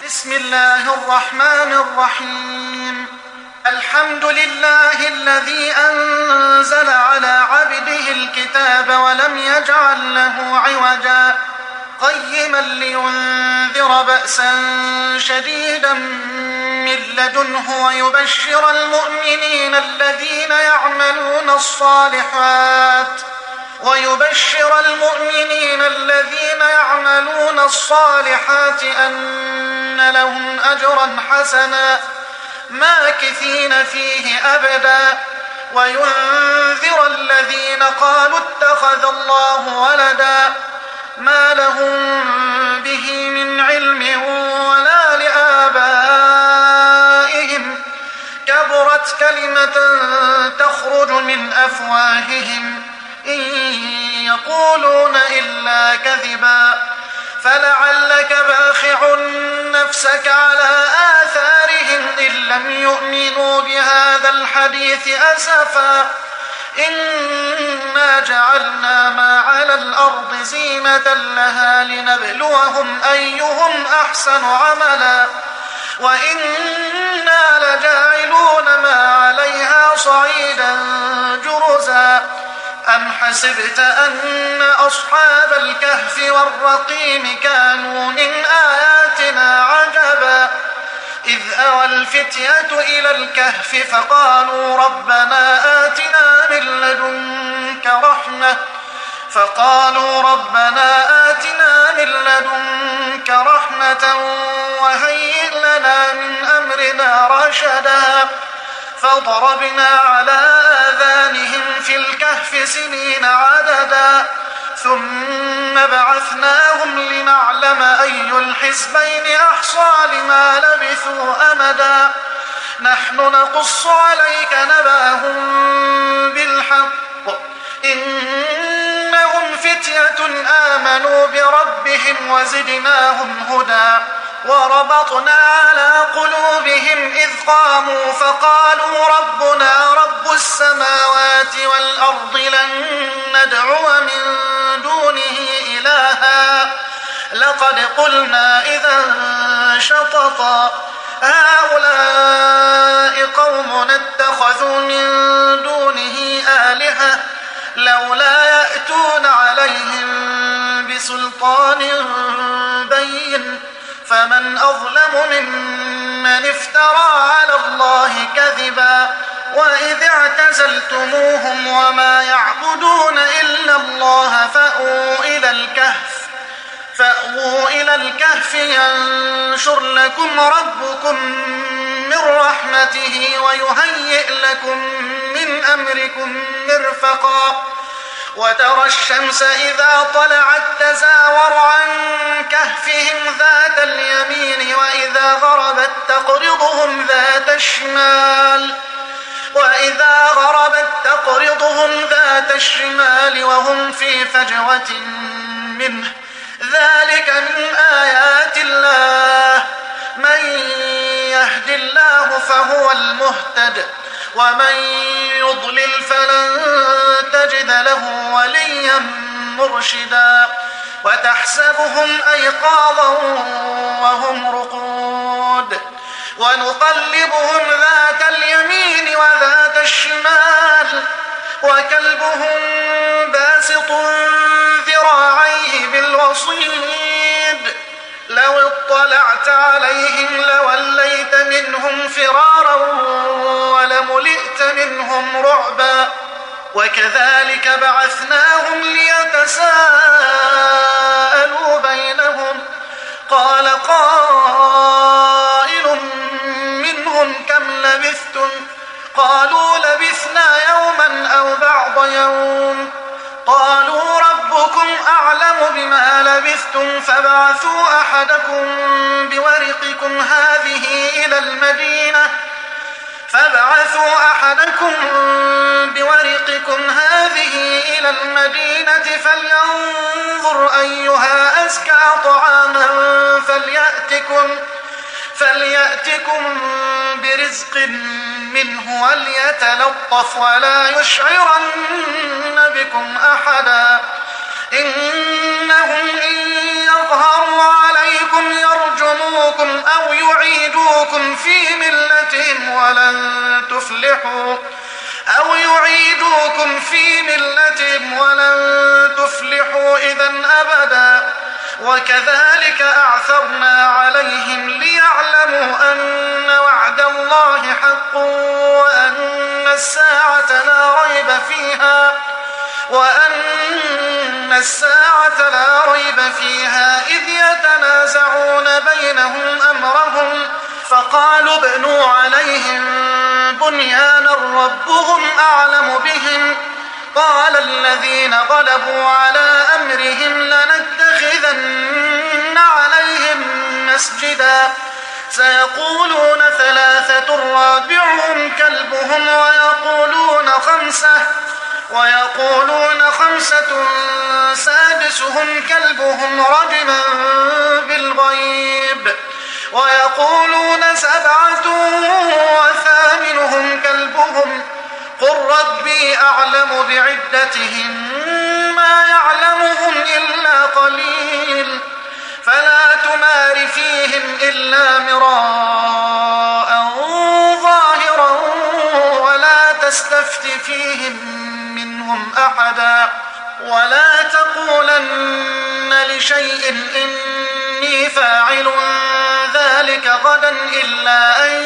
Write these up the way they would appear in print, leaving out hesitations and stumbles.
بسم الله الرحمن الرحيم. الحمد لله الذي أنزل على عبده الكتاب ولم يجعل له عوجا قيما لينذر بأسا شديدا من لدنه ويبشر المؤمنين الذين يعملون الصالحات أن لهم أجرا حسنا ماكثين فيه أبدا وينذر الذين قالوا اتخذ الله ولدا ما لهم به من علم ولا لآبائهم كبرت كلمة تخرج من أفواههم إن يقولون إلا كذبا فلعلك باخع نفسك على آثارهم إن لم يؤمنوا بهذا الحديث أسفا إنا جعلنا ما على الأرض زينة لها لنبلوهم أيهم أحسن عملا وإنا لجاعلون ما عليها صعيدا جرزا أم حسبت أن أصحاب الكهف والرقيم كانوا من آياتنا عجبا إذ أوى الفتية إلى الكهف فقالوا ربنا آتنا من لدنك رحمة وهيئ لنا من أمرنا رشدا فضربنا على آذانهم في الكهف سنين عددا ثم بعثناهم لنعلم أي الحزبين أحصى لما لبثوا أمدا نحن نقص عليك نبأهم بالحق إنهم فتية آمنوا بربهم وزدناهم هدى وربطنا على قلوبهم إذ قاموا فقالوا ربنا رب السماوات والأرض لن ندعو من دونه إلها لقد قلنا إذا شططا هؤلاء قوم اتخذوا من دونه آلهة لولا يأتون عليهم بسلطان بين فمن أظلم ممن افترى على الله كذبا وإذ اعتزلتموهم وما يعبدون إلا الله فأووا إلى الكهف ينشر لكم ربكم من رحمته ويهيئ لكم من أمركم مرفقا وترى الشمس إذا طلعت تزاور عن كهفهم ذات اليمين وإذا غربت تقرضهم ذات الشمال وهم في فجوة منه ذلك من آيات الله من يهد الله فهو المهتد ومن يضلل فلن تجد له وليا مرشدا وتحسبهم أيقاظا وهم رقود ونقلبهم ذات اليمين وذات الشمال وكلبهم باسط ذراعيه بالوصيد لو اطلعت عليهم لوليت منهم فرارا ولملئت منهم رعبا وكذلك بعثناهم ليتساءلوا بينهم قال قائل منهم كم لبثتم قالوا لبثنا يوما أو بعض يوم قالوا ربكم أعلم بما لبثتم فابعثوا أحدكم بورقكم هذه إلى المدينة فلينظر أيها أزكى طعاما فليأتكم برزق منه وليتلطف ولا يشعرن بكم أحدا إنهم إن يظهروا عليكم يرجموكم أو تفلحوا أو يعيدوكم في ملتهم ولن تفلحوا إذن أبدا وكذلك أعثرنا عليهم ليعلموا أن وعد الله حق وأن الساعة لا ريب فيها إذ يتنازعون بينهم أمرهم فقالوا ابنوا عليهم بنيانا ربهم أعلم بهم قال الذين غلبوا على أمرهم لنتخذن عليهم مسجدا سيقولون 3 رابعهم كلبهم ويقولون 5 سادسهم كلبهم رجما بالغيب ويقولون 7 وثامنهم كلبهم قل ربي أعلم بعدتهم ما يعلمهم إلا قليل فلا تمار فيهم إلا مراء ظاهرا ولا تستفت فيهم منهم أحدا ولا تقولن لشيء إني فاعل ذلك غدا إلا أن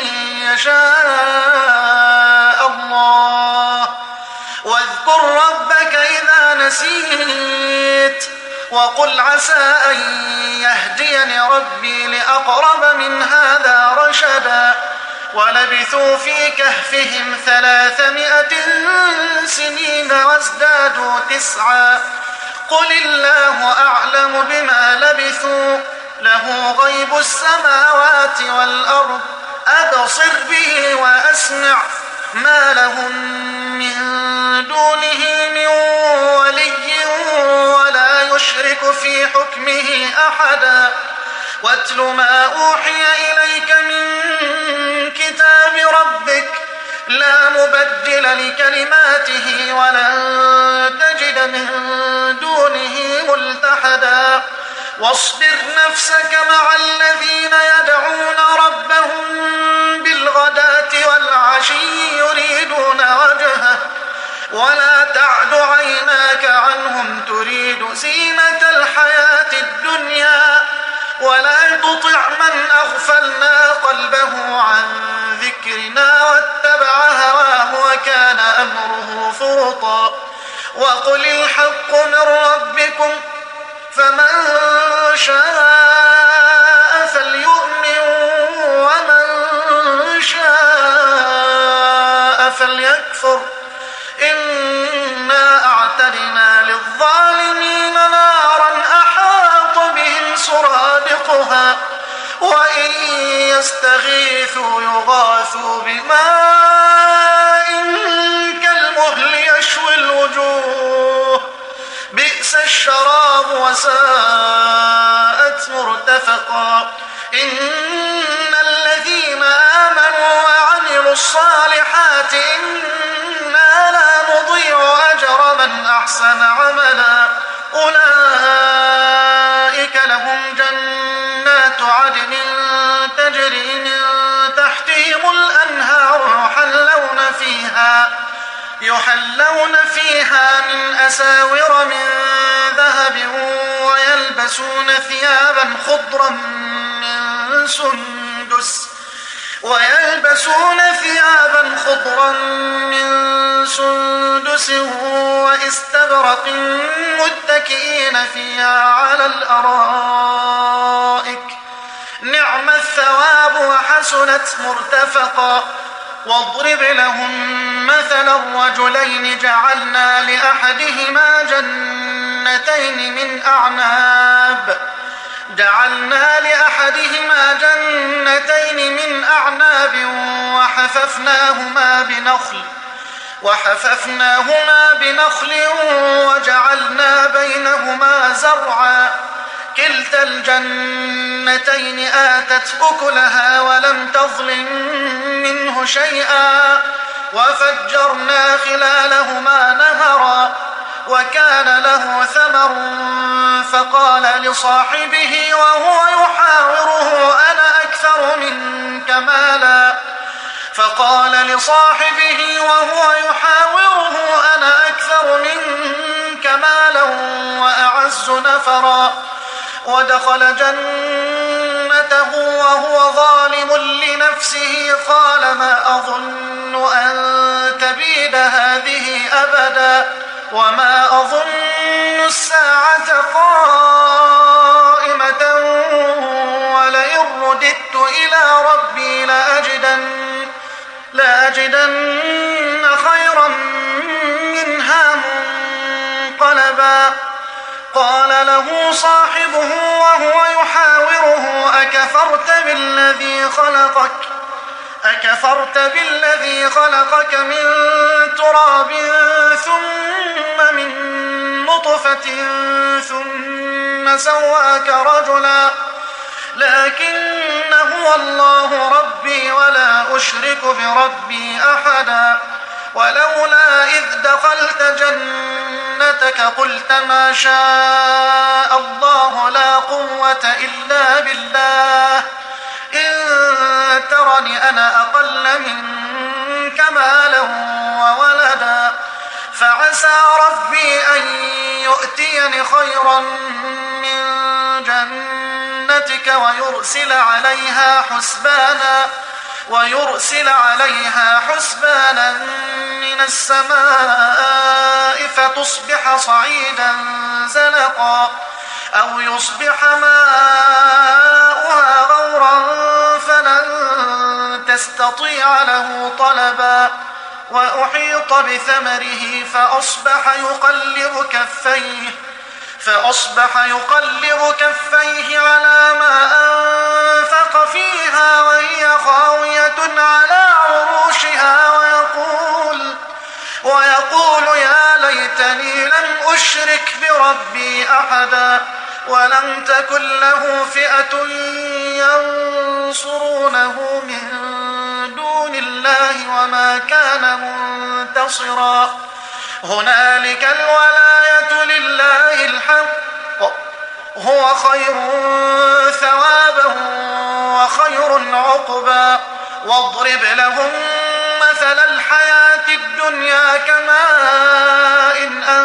يشاء الله واذكر ربك إذا نسيت وقل عسى أن يهديني ربي لأقرب من هذا رشدا ولبثوا في كهفهم 300 سنين وازدادوا 9 قل الله أعلم بما لبثوا له غيب السماوات والأرض أبصر به وأسمع ما لهم من دونه من ولي ولا يشرك في حكمه أحدا واتل ما أوحي إليك من كتاب ربك لا مبدل لكلماته ولن تجد من دونه ملتحدا واصبر نفسك مع الذين يدعون ربهم بالغداة والعشي يريدون وجهه ولا تعد عيناك عنهم تريد زينة الحياة الدنيا ولا تطع من أغفلنا قلبه عن ذكرنا واتبع هواه وكان أمره فرطا وقل الحق من ربكم فمن شاء فليؤمن ومن شاء فليكفر إنا أعتدنا للظالمين نارا أحاط بهم سرادقها وإن يستغيثوا يغاثوا بماء كالمهل يشوي الوجوه بئس الشراب وساءت مرتفقا إن الذين آمنوا وعملوا الصالحات إنا لا نضيع أجر من أحسن عملا أولئك لهم جنات عدن تجري من تحتهم الأنهار يحلون فيها من أساور من ذهب ويلبسون ثيابا خضرا من سندس واستبرق متكئين فيها على الأرائك نعم الثواب وحسنت مرتفقا واضرب لهم مثلا الرجلين جعلنا لأحدهما جنتين من أعناب وحففناهما بنخل وجعلنا بينهما زرعا كلتا الجنتين آتت أكلها ولم تظلم منه شيئا وفجرنا خلالهما نهرا وكان له ثمر فقال لصاحبه وهو يحاوره أنا أكثر منك مالا وقال لصاحبه وهو يحاوره أنا أكثر منك مالا وأعز نفرا ودخل جنته وهو ظالم لنفسه قال ما أظن أن تبيد هذه أبدا وما أظن الساعة قائمة ولئن رددت إلى ربي لأجدن خيرا منها منقلبا قال له صاحبه وهو يحاوره أكفرت بالذي خلقك من تراب ثم من نطفة ثم سواك رجلا لكن هو الله ربي ولا أشرك بربي أحدا ولولا إذ دخلت جنتك قلت ما شاء الله لا قوة إلا بالله إن ترني أنا أقل منك مالا وولدا فعسى ربي أن يؤتيني خيرا من جنتك ويرسل عليها حسبانا من السماء فتصبح صعيدا زلقا أو يصبح ماؤها غورا فلن تستطيع له طلبا وأحيط بثمره فأصبح يقلب كفيه على ما أنفق فيها وهي خاوية على عروشها ويقول يا ليتني لم أشرك بربي أحدا ولم تكن له فئة ينصرونه من دون الله وما كان منتصرا هنالك الولاية لله الحق هو خير ثوابا وخير عقبا واضرب لهم مثل الحياة الدنيا كماء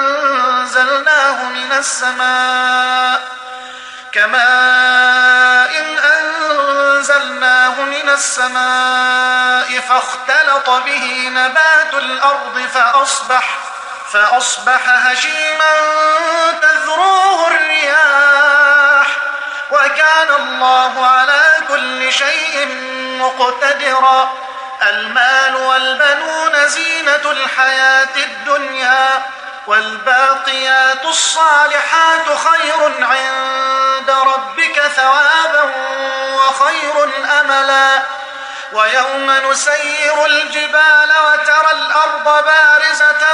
أنزلناه من السماء فاختلط به نبات الأرض فأصبح هشيما تذروه الرياح وكان الله على كل شيء مقتدرا المال والبنون زينة الحياة الدنيا والباقيات الصالحات خير عند ربك ثوابا وخير أملا ويوم نسير الجبال وترى الأرض بارزة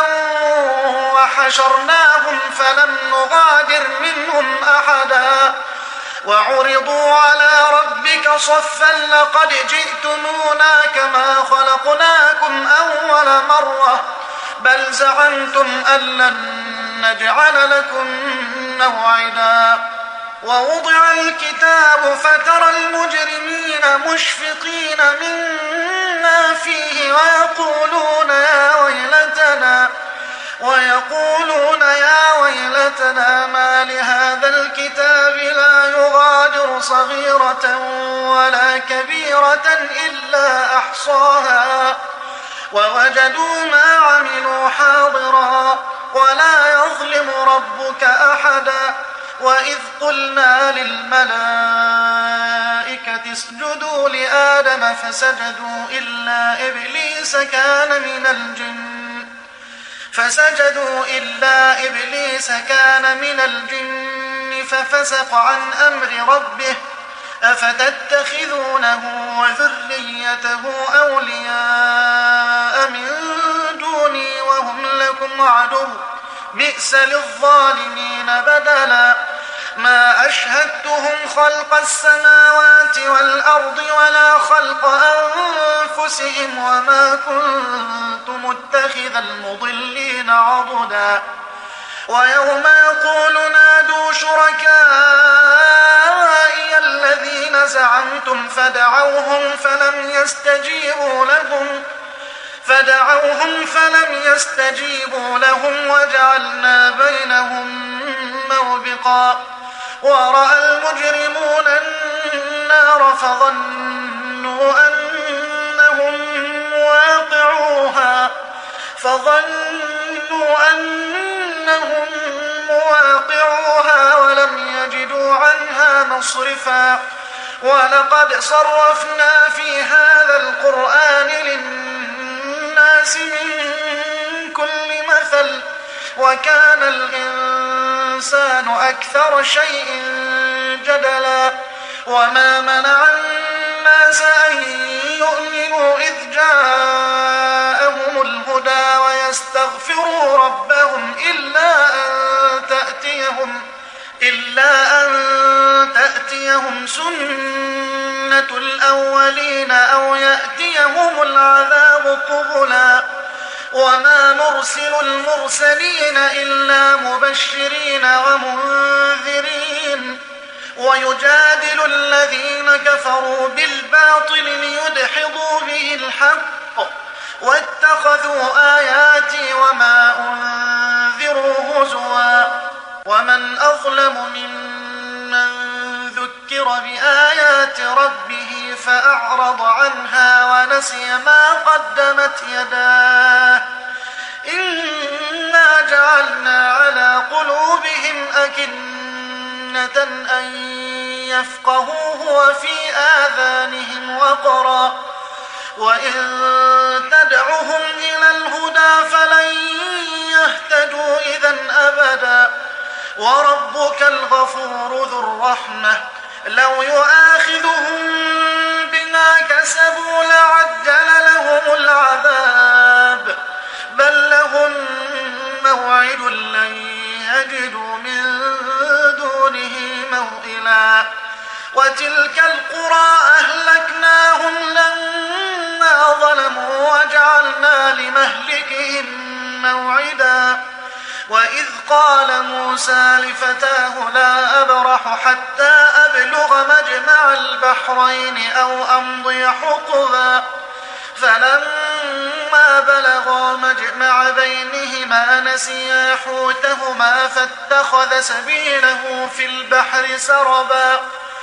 وحشرناهم فلم نغادر منهم أحدا وعرضوا على ربك صفا لقد جئتمونا كما خلقناكم أول مرة بل زعمتم أن لن نجعل لكم موعدا ووضع الكتاب فترى المجرمين مشفقين مما فيه ويقولون يا ويلتنا ما لهذا الكتاب لا يغادر صغيرة ولا كبيرة إلا أحصاها ووجدوا ما عملوا حاضرا ولا يظلم ربك أحدا وإذ قلنا للملائكة اسجدوا لآدم فسجدوا إلا إبليس كان من الجن ففسق عن أمر ربه أفتتخذونه وذريته أولياء من دوني وهم لكم عدو بئس للظالمين بدلا ما أشهدتهم خلق السماوات والأرض ولا خلق أنفسهم وما كنت متخذ المضلين عضدا ويوم يقول نادوا شركائي الذين زعمتم فدعوهم فلم يستجيبوا لهم وجعلنا بينهم موبقا ورأى المجرمون النار فظنوا أنهم مواقعوها ولم يجدوا عنها مصرفا ولقد صرفنا في هذا القرآن للناس من كل مثل وكان الإنسان أكثر شيء جدلا وما منع الناس أن يؤمنوا إذ جاءهم الهدى ويستغفروا ربهم إلا أن تأتيهم سنة الأولين أو يأتيهم العذاب قبلا وما نرسل المرسلين إلا مبشرين ومنذرين ويجادل الذين كفروا بالباطل ليدحضوا به الحق واتخذوا آياتي وما أنذروا هزوا ومن أظلم ممن ذكر بآيات ربه فأعرض عنها ونسي ما قدمت يداه إنا جعلنا على قلوبهم أكنة أن يفقهوه وفي آذانهم وقرا وإن تدعهم إلى الهدى فلن يهتدوا إذا أبدا وربك الغفور ذو الرحمة لو يؤاخذهم بما كسبوا لعجل لهم العذاب بل لهم موعد لن يجدوا من دونه موئلا وتلك القرى أهلكناهم لما ظلموا وجعلنا لمهلكهم موعدا وإذ قال موسى لفتاه لا أبرح حتى أبلغ مجمع البحرين أو أمضي حقبا فلما بلغا مجمع بينهما نسيا حوتهما فاتخذ سبيله في البحر سربا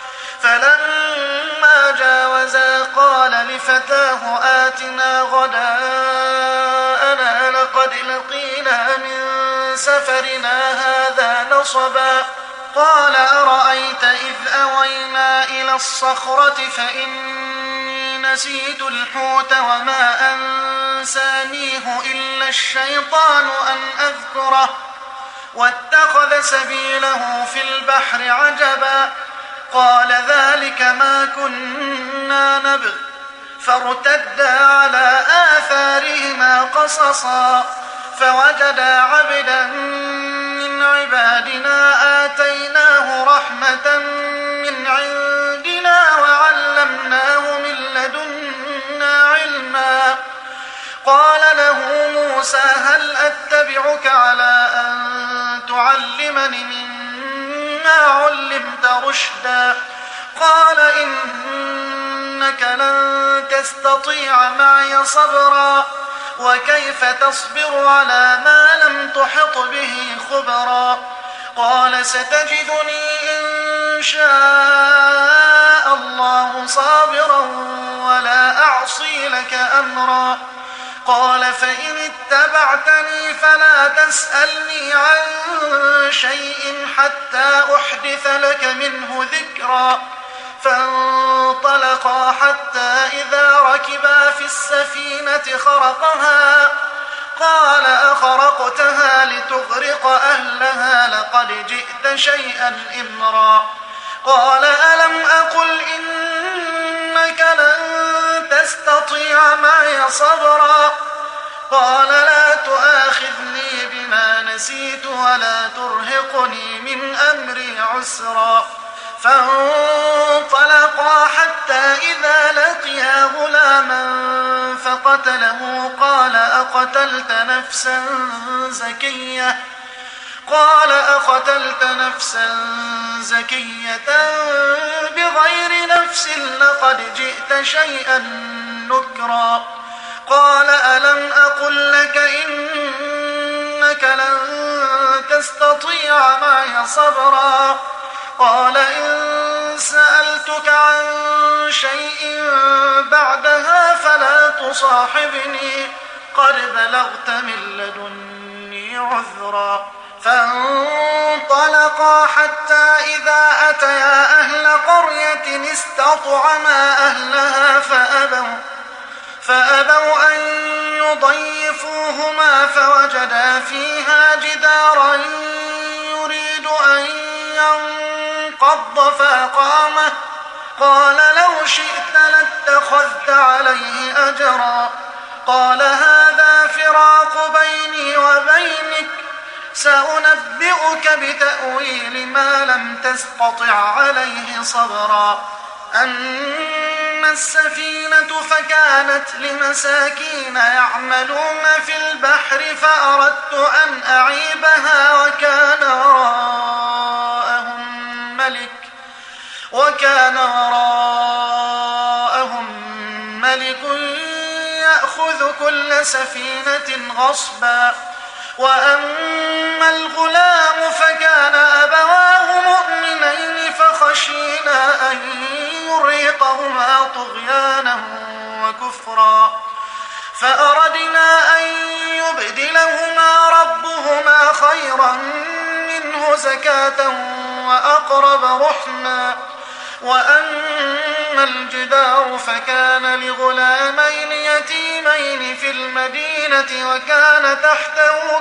فلما جاوزا قال لفتاه آتنا غداءنا لقد لقينا من سفرنا هذا نصبا قال أرأيت إذ أوينا إلى الصخرة فإني نسيت الحوت وما أنسانيه إلا الشيطان أن أذكره واتخذ سبيله في البحر عجبا قال ذلك ما كنا نبغ فارتدا على آثارهما قصصا فوجدا عبدا من عبادنا آتيناه رحمة من عندنا وعلمناه من لدنا علما قال له موسى هل أتبعك على أن تعلمني مما علمت رشدا قال إنك لن تستطيع معي صبرا وكيف تصبر على ما لم تحط به خبرا قال ستجدني إن شاء الله صابرا ولا أعصي لك أمرا قال فإن اتبعتني فلا تسألني عن شيء حتى أحدث لك منه ذكرا فانطلقا حتى إذا ركبا في السفينة خرقها قال أخرقتها لتغرق أهلها لقد جئت شيئا إمرا قال ألم أقل إنك لن تستطيع معي صبرا قال لا تؤاخذني بما نسيت ولا ترهقني من أمري عسرا فانطلقا حتى إذا لقيا غلاما فقتله قال أقتلت نفسا قال أقتلت نفسا زكية بغير نفس لقد جئت شيئا نكرا قال ألم أقل لك إنك لن تستطيع معي صبرا قال إن سألتك عن شيء بعدها فلا تصاحبني قد بلغت من لدني عذرا فانطلقا حتى إذا أتيا أهل قرية استطعما أهلها فأبوا أن يضيفوهما فوجدا فيها جدارا يريد أن ينقض فأقامه قال لو شئت لاتخذت عليه أجرا قال هذا فراق بيني وبينك سأنبئك بتأويل ما لم تستطع عليه صبرا أما السفينة فكانت لمساكين يعملون في البحر فأردت أن أعيبها وكان وراءهم ملك يأخذ كل سفينة غصبا وأما الغلام فكان أبواه مؤمنين فخشينا أن يرهقهما طغيانا وكفرا فأردنا أن يبدلهما ربهما خيرا منه زكاة وأقرب رحما وأما الجدار فكان لغلامين يتيمين في المدينة وكان تحته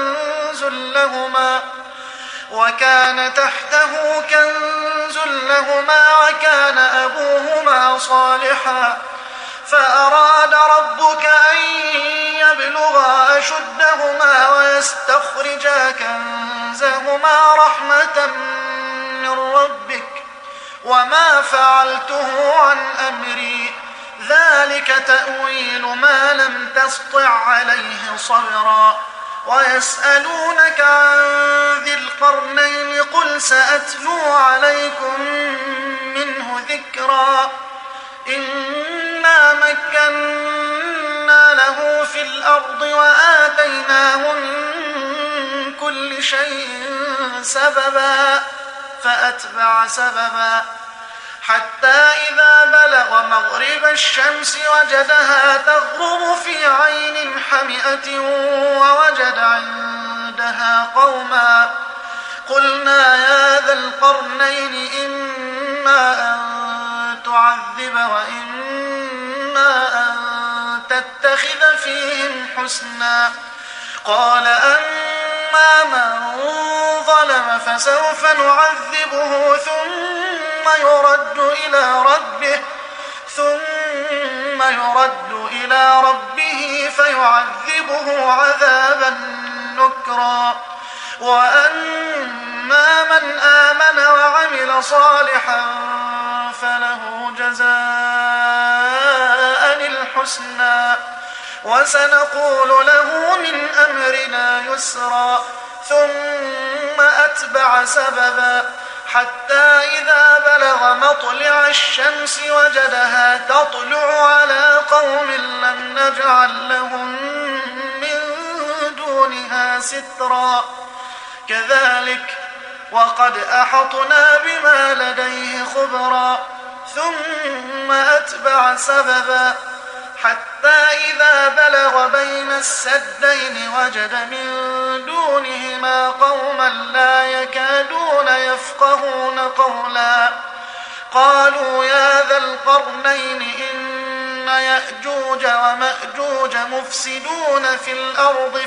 كنز لهما وكان أبوهما صالحا فأراد ربك أن يبلغا أشدهما ويستخرجا كنزهما رحمة من ربك وما فعلته عن أمري ذلك تأويل ما لم تسطع عليه صبرا ويسألونك عن ذي القرنين قل سأتلو عليكم منه ذكرا إنا مكنا له في الأرض وآتيناه من كل شيء سببا فأتبع سببا حتى إذا بلغ مغرب الشمس وجدها تغرب في عين حمئة ووجد عندها قوما قلنا يا ذا القرنين إما أن تعذب وإما أن تتخذ فيهم حسنا قال أما من ظلم فسوف نعذبه ثم يرد إلى ربه فيعذبه عذابا نكرا وأما من آمن وعمل صالحا فله جزاء الحسنى وسنقول له من أمرنا يسرا ثم أتبع سببا حتى إذا بلغ مطلع الشمس وجدها تطلع على قوم لم نجعل لهم من دونها سترا كذلك وقد أحطنا بما لديه خبرا ثم أتبع سببا حتى إذا بلغ بين السدين وجد من دونهما قوما لا يكادون يفقهون قولا قالوا يا ذا القرنين إن يأجوج ومأجوج مفسدون في الأرض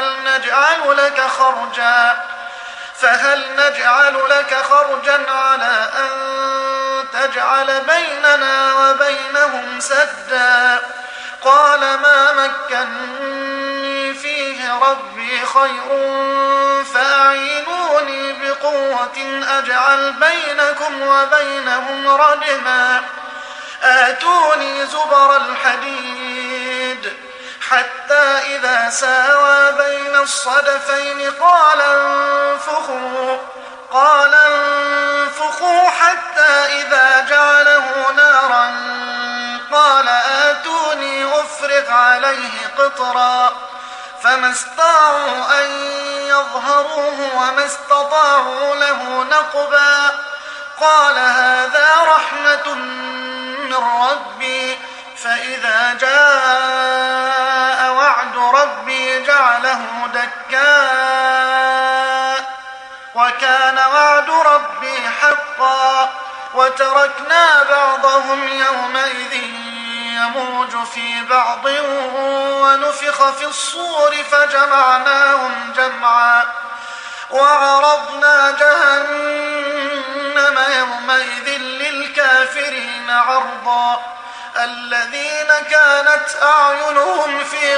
فهل نجعل لك خرجا على أن تجعل بيننا وبينهم سدا قال ما مكنني فيه ربي خير فأعينوني بقوة أجعل بينكم وبينهم ردما آتوني زبر الحديد حتى إذا ساوى بين الصدفين قال انفخوا حتى إذا جعله نارا قال آتوني أفرغ عليه قطرا فما استطاعوا أن يظهروه وما استطاعوا له نقبا قال هذا رحمة من ربي فإذا جاء وعد ربي جعله دكاء وكان وعد ربي حقا وتركنا بعضهم يومئذ يموج في بعض ونفخ في الصور فجمعناهم جمعا وعرضنا جهنم يومئذ للكافرين عرضا الذين كانت أعينهم في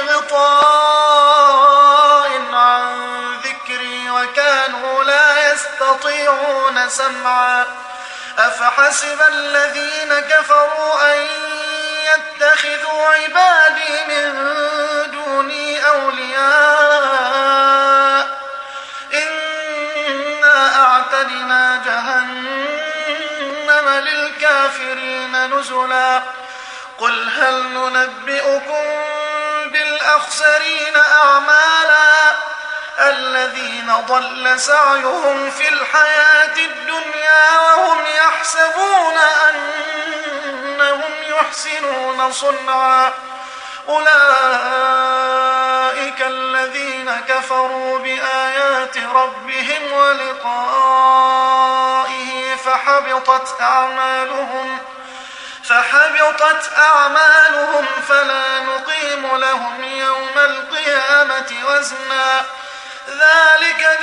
غطاء عن ذكري وكانوا لا يستطيعون سمعا أفحسب الذين كفروا أن يتخذوا عبادي من دوني أولياء إنا أعتدنا جهنم للكافرين نزلا قل هل ننبئكم بالأخسرين أعمالا الذين ضل سعيهم في الحياة الدنيا وهم يحسبون أنهم يحسنون صنعا أولئك الذين كفروا بآيات ربهم ولقائه فحبطت أعمالهم فلا نقيم لهم يوم القيامة وزنا ذلك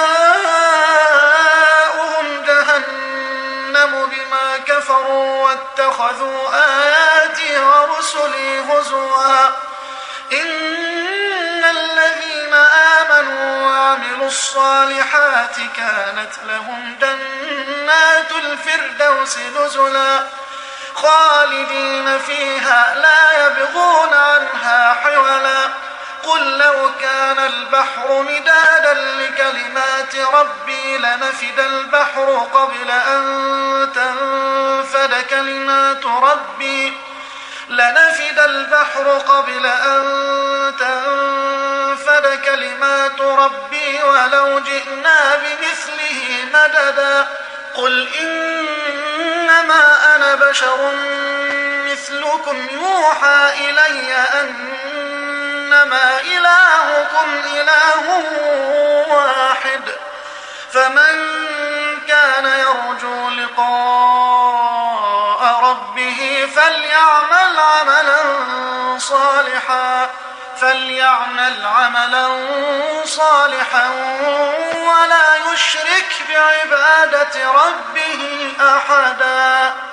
جزاؤهم جهنم بما كفروا واتخذوا آياتي ورسلي هزوا إن الذين آمنوا وعملوا الصالحات كانت لهم جنات الفردوس نزلا خالدين فيها لا يبغون عنها حولا قل لو كان البحر مدادا لكلمات ربي لنفد البحر قبل أن تنفد كلمات ربي ولو جئنا بمثله مددا قل إنما أنا بشر مثلكم يوحى إلي أنما إلهكم إله واحد فمن كان يرجو لقاء ربه فليعمل عملا صالحا ولا يشرك بعبادة ربه أحدا.